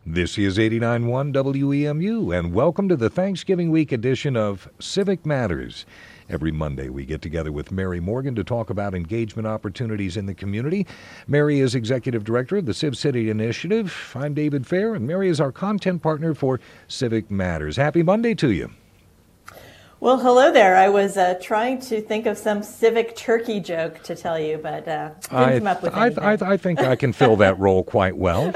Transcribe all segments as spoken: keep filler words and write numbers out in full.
This is eighty-nine point one W E M U, and welcome to the Thanksgiving week edition of Civic Matters. Every Monday, we get together with Mary Morgan to talk about engagement opportunities in the community. Mary is Executive Director of the Civ City Initiative. I'm David Fair, and Mary is our content partner for Civic Matters. Happy Monday to you. Well, hello there. I was uh, trying to think of some civic turkey joke to tell you, but uh, didn't I, come up with I, anything. I, I think I can fill that role quite well.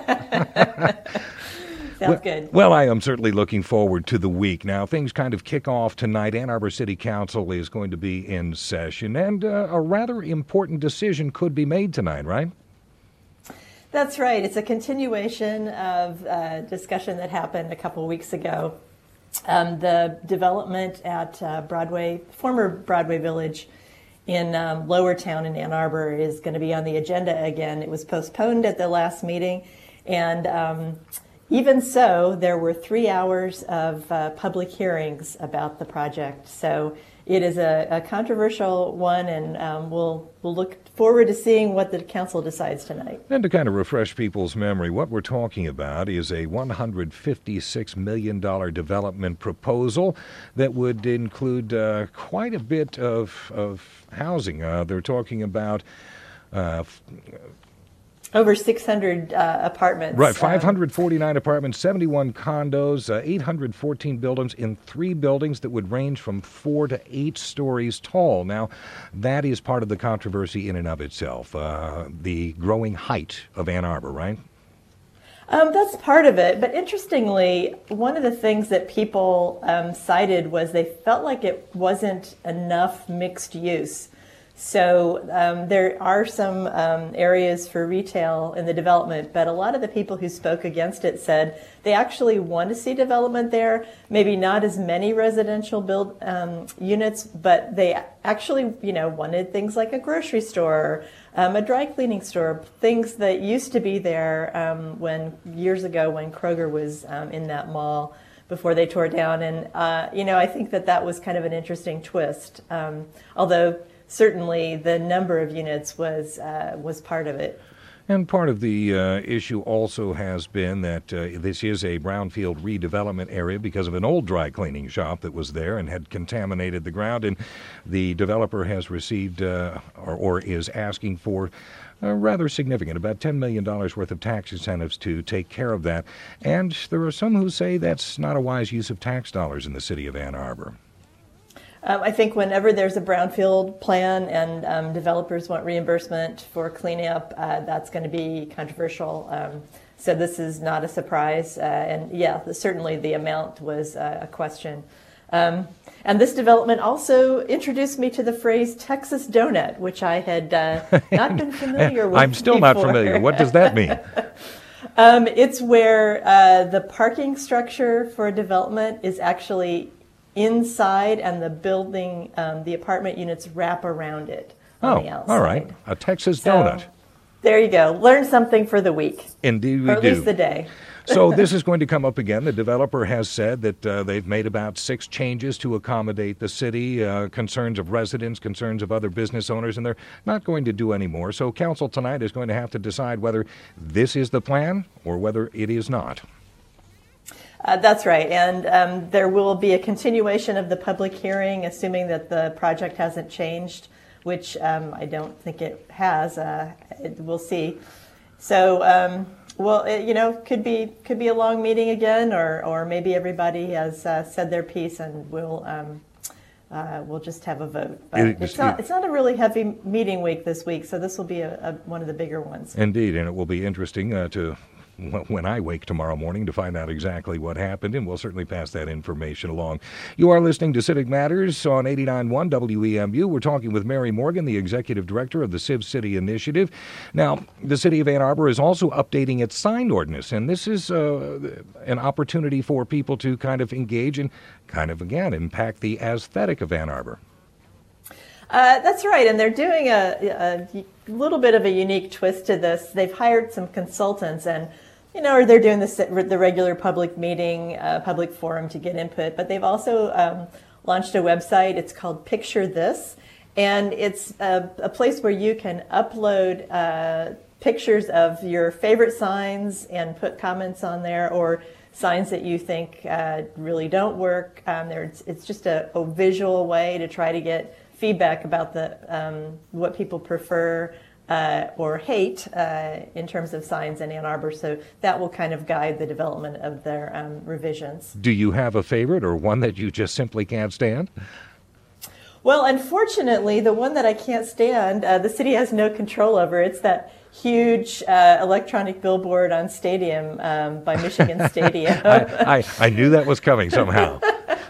Sounds well, good. Well, I am certainly looking forward to the week. Now, things kind of kick off tonight. Ann Arbor City Council is going to be in session, and uh, a rather important decision could be made tonight, right? That's right. It's a continuation of a discussion that happened a couple of weeks ago. Um, the development at uh, Broadway, former Broadway Village in um, Lower Town in Ann Arbor is going to be on the agenda again. It was postponed at the last meeting, and um, even so, there were three hours of uh, public hearings about the project. So it is a, a controversial one, and um, we'll we'll look forward to seeing what the council decides tonight. And to kind of refresh people's memory, what we're talking about is a one hundred fifty-six million dollars development proposal that would include uh, quite a bit of, of housing. Uh, they're talking about uh, over six hundred uh, apartments. Right, five hundred forty-nine apartments, seventy-one condos, uh, eight hundred fourteen buildings in three buildings that would range from four to eight stories tall. Now, that is part of the controversy in and of itself, uh, the growing height of Ann Arbor, right? Um, that's part of it. But interestingly, one of the things that people um, cited was they felt like it wasn't enough mixed use. So um, there are some um, areas for retail in the development, but a lot of the people who spoke against it said they actually want to see development there, maybe not as many residential build um, units, but they actually, you know, wanted things like a grocery store, um, a dry cleaning store, things that used to be there um, when years ago when Kroger was um, in that mall before they tore it down. And, uh, you know, I think that that was kind of an interesting twist, um, although certainly the number of units was uh, was part of it. And part of the uh, issue also has been that uh, this is a brownfield redevelopment area because of an old dry cleaning shop that was there and had contaminated the ground. And the developer has received uh, or, or is asking for uh, rather significant, about ten million dollars worth of tax incentives to take care of that. And there are some who say that's not a wise use of tax dollars in the city of Ann Arbor. Um, I think whenever there's a brownfield plan and um, developers want reimbursement for cleanup, uh, that's going to be controversial. Um, so this is not a surprise. Uh, and yeah, the, certainly the amount was uh, a question. Um, and this development also introduced me to the phrase Texas donut, which I had uh, not been familiar with I'm still before. not familiar. What does that mean? um, it's where uh, the parking structure for a development is actually inside, and the building, um, the apartment units wrap around it on oh, the outside. All right. A Texas so, donut. There you go. Learn something for the week. Indeed we or at do. least the day. So this is going to come up again. The developer has said that uh, they've made about six changes to accommodate the city, uh, concerns of residents, concerns of other business owners, and they're not going to do any more. So council tonight is going to have to decide whether this is the plan or whether it is not. Uh, that's right, and um, there will be a continuation of the public hearing, assuming that the project hasn't changed, which um, I don't think it has. Uh, it, we'll see. So, um, well, it, you know, could be could be a long meeting again, or or maybe everybody has uh, said their piece, and we'll um, uh, we'll just have a vote. But It- it's not it's not a really heavy meeting week this week, so this will be a, a, one of the bigger ones. Indeed, and it will be interesting uh, to when I wake tomorrow morning to find out exactly what happened, and we'll certainly pass that information along. You are listening to Civic Matters on eighty-nine point one W E M U. We're talking with Mary Morgan, the Executive Director of the Civ City Initiative. Now, the City of Ann Arbor is also updating its sign ordinance, and this is uh, an opportunity for people to kind of engage and kind of, again, impact the aesthetic of Ann Arbor. Uh, that's right, and they're doing a, a little bit of a unique twist to this. They've hired some consultants, and you know, or they're doing the, the regular public meeting, uh, public forum to get input, but they've also um, launched a website. It's called Picture This, and it's a, a place where you can upload uh, pictures of your favorite signs and put comments on there, or signs that you think uh, really don't work. Um, there, it's, it's just a, a visual way to try to get feedback about the um, what people prefer uh, or hate uh, in terms of signs in Ann Arbor. So that will kind of guide the development of their um, revisions. Do you have a favorite or one that you just simply can't stand? Well, unfortunately, the one that I can't stand, uh, the city has no control over. It's that huge uh, electronic billboard on Stadium um, by Michigan Stadium. I, I, I knew that was coming somehow.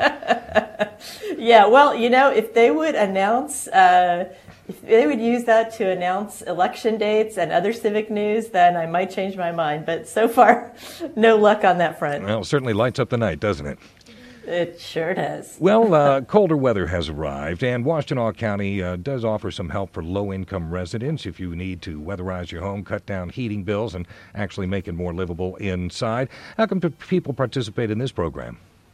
Yeah, well, you know, if they would announce, uh, if they would use that to announce election dates and other civic news, then I might change my mind. But so far, no luck on that front. Well, it certainly lights up the night, doesn't it? It sure does. Well, uh, colder weather has arrived, and Washtenaw County uh, does offer some help for low-income residents if you need to weatherize your home, cut down heating bills, and actually make it more livable inside. How come people participate in this program?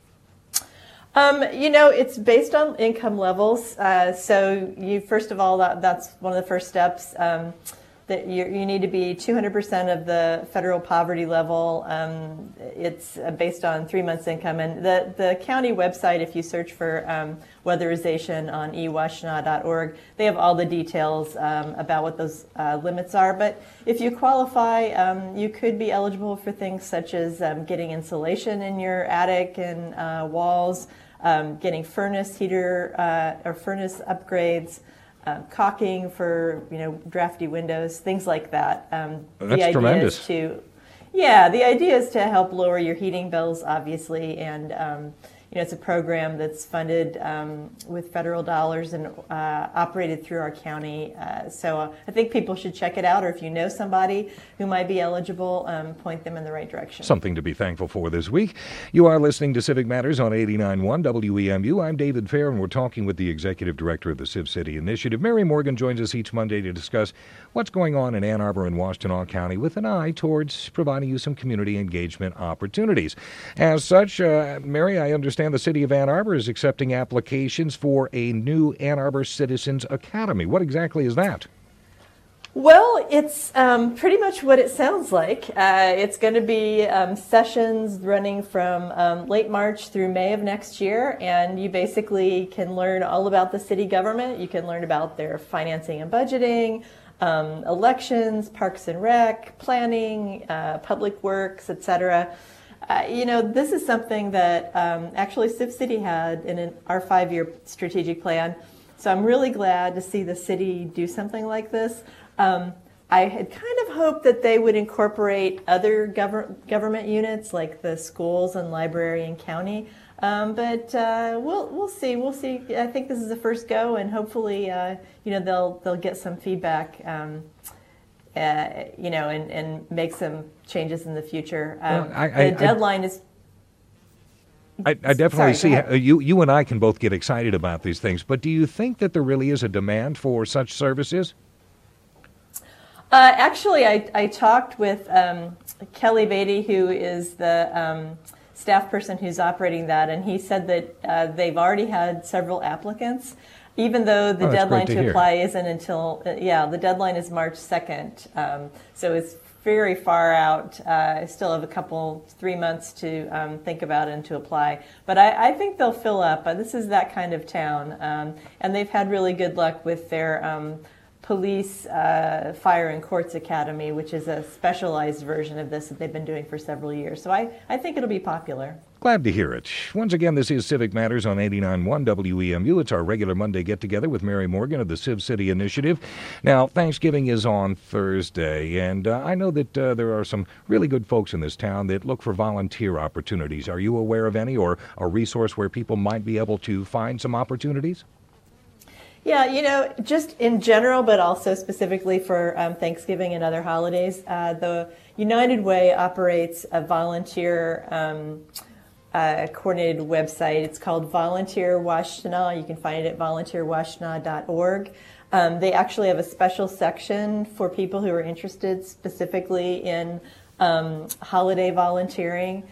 Um, you know, it's based on income levels. Uh, so you, first of all, that, that's one of the first steps. Um, that you, you need to be two hundred percent of the federal poverty level. Um, it's based on three months income. And the, the county website, if you search for um, weatherization on e washtenaw dot org, they have all the details um, about what those uh, limits are. But if you qualify, um, you could be eligible for things such as um, getting insulation in your attic and uh, walls, um, getting furnace heater uh, or furnace upgrades, Uh, caulking for, you know, drafty windows, things like that. Um, That's the idea tremendous. Is to, yeah, the idea is to help lower your heating bills, obviously, and um, you know, it's a program that's funded um, with federal dollars and uh, operated through our county. Uh, so uh, I think people should check it out, or if you know somebody who might be eligible, um, point them in the right direction. Something to be thankful for this week. You are listening to Civic Matters on eighty-nine point one W E M U. I'm David Fair, and we're talking with the Executive Director of the Civ City Initiative. Mary Morgan joins us each Monday to discuss what's going on in Ann Arbor and Washtenaw County with an eye towards providing you some community engagement opportunities. As such, uh, Mary, I understand the City of Ann Arbor is accepting applications for a new Ann Arbor Citizens Academy. What exactly is that? Well, it's um, pretty much what it sounds like. Uh, it's going to be um, sessions running from um, late March through May of next year, and you basically can learn all about the city government. You can learn about their financing and budgeting, um, elections, parks and rec, planning, uh, public works, et cetera. Uh, you know, this is something that um, actually Civ City had in an, our five-year strategic plan. So I'm really glad to see the city do something like this. Um, I had kind of hoped that they would incorporate other gover- government units like the schools and library and county. Um, but uh, we'll we'll see. We'll see. I think this is the first go, and hopefully, uh, you know, they'll they'll get some feedback. Um, Uh, you know, and, and make some changes in the future. Um, well, I, I, the deadline I, is. I, I definitely Sorry, see how, you. You and I can both get excited about these things. But do you think that there really is a demand for such services? Uh, actually, I, I talked with um, Kelly Beatty, who is the um, staff person who's operating that, and he said that uh, they've already had several applicants. Even though the oh, deadline to, to hear. apply isn't until, uh, yeah, the deadline is March second. Um, so it's very far out. Uh, I still have a couple, three months to um, think about and to apply. But I, I think they'll fill up. Uh, this is that kind of town. Um, and they've had really good luck with their um, police, uh, fire, and courts academy, which is a specialized version of this that they've been doing for several years. So I, I think it'll be popular. Glad to hear it. Once again, this is Civic Matters on eighty-nine point one W E M U. It's our regular Monday get-together with Mary Morgan of the Civ City Initiative. Now, Thanksgiving is on Thursday, and uh, I know that uh, there are some really good folks in this town that look for volunteer opportunities. Are you aware of any, or a resource where people might be able to find some opportunities? Yeah, you know, just in general, but also specifically for um, Thanksgiving and other holidays, uh, the United Way operates a volunteer um, uh, coordinated website. It's called Volunteer Washtenaw. You can find it at volunteer washtenaw dot org. Um, they actually have a special section for people who are interested specifically in um, holiday volunteering.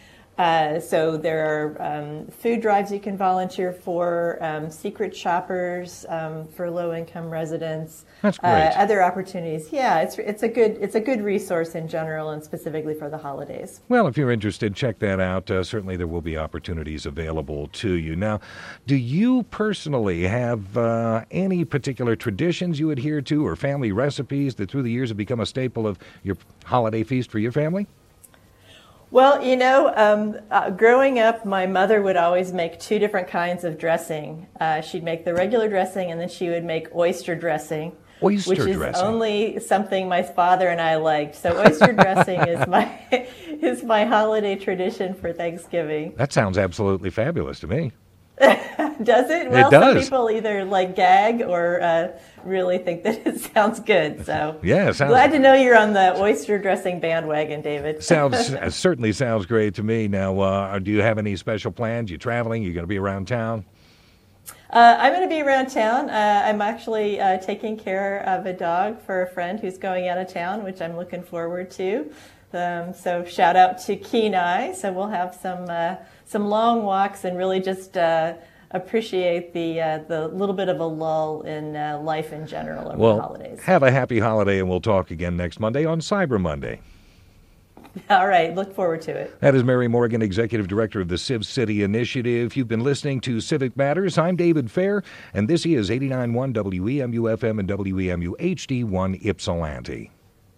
Uh, so there are um, food drives you can volunteer for, um, secret shoppers um, for low-income residents. That's great. Uh, other opportunities. Yeah, it's it's a good it's a good resource in general and specifically for the holidays. Well, if you're interested, check that out. Uh, certainly, there will be opportunities available to you. Now, do you personally have uh, any particular traditions you adhere to, or family recipes that through the years have become a staple of your holiday feast for your family? Well, you know, um, uh, growing up, my mother would always make two different kinds of dressing. Uh, she'd make the regular dressing, and then she would make oyster dressing, Oyster which is dressing. only something my father and I liked. So oyster dressing is my is my holiday tradition for Thanksgiving. That sounds absolutely fabulous to me. Does it? Well, It does. some people either like gag or uh, really think that it sounds good. So Yeah, it sounds glad to know you're on the oyster dressing bandwagon, David. sounds uh, certainly sounds great to me. Now, uh, do you have any special plans? You traveling? You going to be around town? Uh, I'm going to be around town. Uh, I'm actually uh, taking care of a dog for a friend who's going out of town, which I'm looking forward to. Um, so shout out to Kenai. So we'll have some uh, some long walks and really just uh, appreciate the uh, the little bit of a lull in uh, life in general over Well, the holidays. have a happy holiday, and we'll talk again next Monday on Cyber Monday. All right, look forward to it. That is Mary Morgan, Executive Director of the Civ City Initiative. You've been listening to Civic Matters. I'm David Fair, and this is eighty-nine point one W E M U F M and W E M U H D one Ypsilanti.